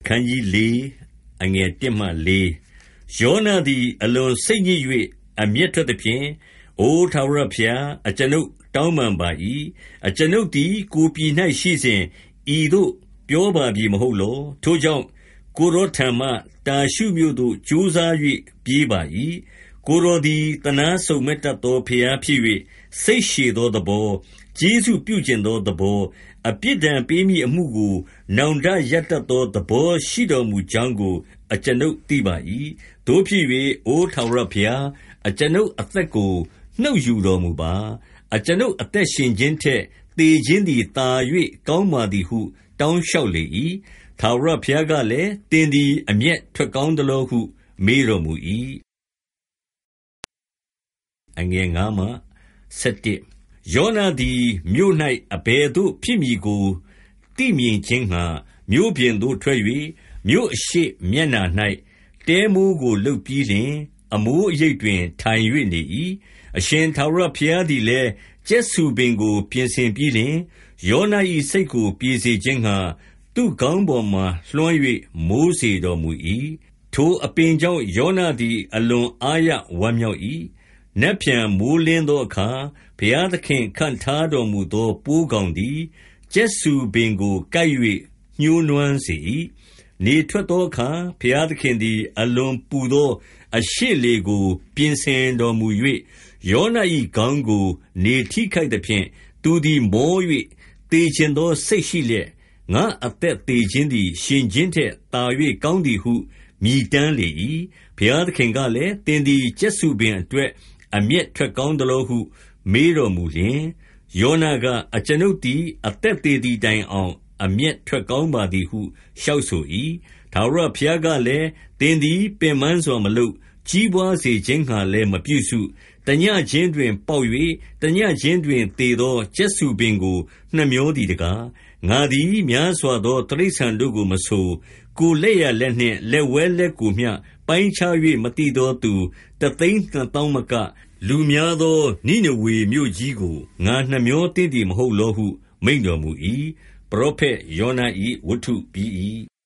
ခန်းကြီး4အငယ်1မှ4ယောနာသည်အလွန်စိတ်ညစ်၍အမျက်ထွက်သဖြင့်အိုထာဝရဘုရားအကျွန်ုပ်တောင်းပန်ပါ၏အကျွန်ုပ်သည်ကိုယ်ပြည်၌ရှိစဉ်ဤသို့ပြောပါပြီမဟုတ်လောထိုကြောင့်ကိုရောထံမှတာရှုမြို့သို့ကြိုးစား၍ပြေးပါ၏ကိုရောသည်တနာဆုံမဲ့တတ်သောဘုရားဖြစ်၍စိတ်ရှည်သောသဘောကျေးဇူးပြုကျင်သောသဘောအပြစ်ဒဏ်ပေးမည်အမှုကိုနောင်တရတတ်သောသဘောရှိတော်မူကြောင်းကိုအကျွန်ုပ်သိပါ၏တို့ဖြစ်၍အိုထာဝရဘုရားအကျွန်ုပ်အသက်ကိုနှုတ်ယူတော်မူပါအကျွန်ုပ်အသက်ရှင်ခြင်းထက်သေခြင်းသည်သာ၍ကောင်းပါသည်ဟုတောင်းလျှောက်လေ၏ထာဝရဘုရားကလည်းသင်သည်အမျက်ထွက်ကောင်းသလောဟုမေးတော်မူ၏အငယ်9မှ17ယောနာသည်မြို့၌အဘယ်သို့ဖြစ်မည်ကိုသိမြင်ခြင်းငှာမြို့ပြင်သို့ထွက်၍မြို့အရှိမျက်နှာ၌တဲမိုးကိုလှုပ်ပြီးလျှင်အမိုးအရိပ်တွင်ထိုင်၍နေ၏အရှင်ထာဝရဘုရားသည်လည်းကျက်ဆူပင်ကိုပြင်ဆင်ပြီးလျှင်ယောနာ၏စိတ်ကိုပြေစေခြင်းငှာသူ့ခေါင်းပေါ်မှလွှမ်း၍မိုးစေတော်မူ၏ထိုအပင်ကြောင့်ယောနာသည်အလွန်အားရဝမ်းမြောက်၏နက်ဖြန်မိုးလင်းသောအခါဘုရားသခင်ခန့်ထားတော်မူသောပိုးကောင်သည်ကျက်ဆူပင်ကိုကိုက်၍ညှိုးနွမ်းစေ၏နေထွက်သောအခါဘုရားသခင်သည်အလွန်ပူသောအရှိလေကိုပြင်ဆင်တော်မူ၍ယောနာ၏ခေါင်းကိုနေထိခိုက်သဖြင့်သူသည်မော၍သေခြင်းသောစိတ်ရှိလျက်ငါအသက်သေခြင်းသည်ရှင်ခြင်းထက်သာ၍ကောင်းသည်ဟုမြည်တမ်းလေ၏ဘုရားသခင်ကလည်းသင်သည်ကျက်ဆူပင်အတွက်အမျက်ထွက်ကောင်းသလောဟုမေးတော်မူလျှင်ယောနာကအကျွန်ုပ်သည်အသက်သေးသည့်တိုင်အောင်အမျက်ထွက်ကောင်းပါသည်ဟုလျှောက်ဆို၏ထာဝရဘုရားကလည်းသင်သည်ပင်ပန်းစွာမလုပ်ကြီးပွားစေခြင်းငှာလည်းမပြုစုတညချင်းတွင်ပေါက်၍တညချင်းတွင်သေသောကျက်ဆူပင်ကိုနှမျောသည်တကားငါသည်များစွာသောတိရစ္ဆာန်တို့ကိုမဆိုကိုလက်ရလက်နှင့်လက်ဝဲလက်ကိုမျှပိုင်းခြား၍မတိသောသူ1,200,000မကလူများသောနိနဝေမြို့ကြီးကိုငါနှမျောသင့်သည်မဟုတ်လောဟုမိန့်တော်မူ၏ပရောဖက်ယောနာ၏ဝတ္ထုပြီး၏